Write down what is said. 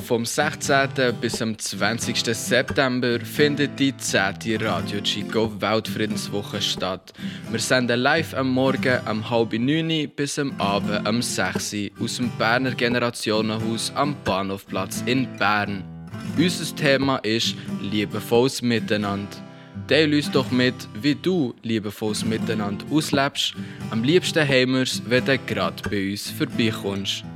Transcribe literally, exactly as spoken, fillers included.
vom sechzehnten bis am zwanzigsten September findet die zehnte Radio Chico Weltfriedenswoche statt. Wir senden live am Morgen um halb neun bis am Abend um sechs aus dem Berner Generationenhaus am Bahnhofplatz in Bern. Unser Thema ist liebevolles Miteinander. Teil uns doch mit, wie du liebevolles Miteinander auslebst. Am liebsten haben wir es, wenn du gerade bei uns vorbeikommst.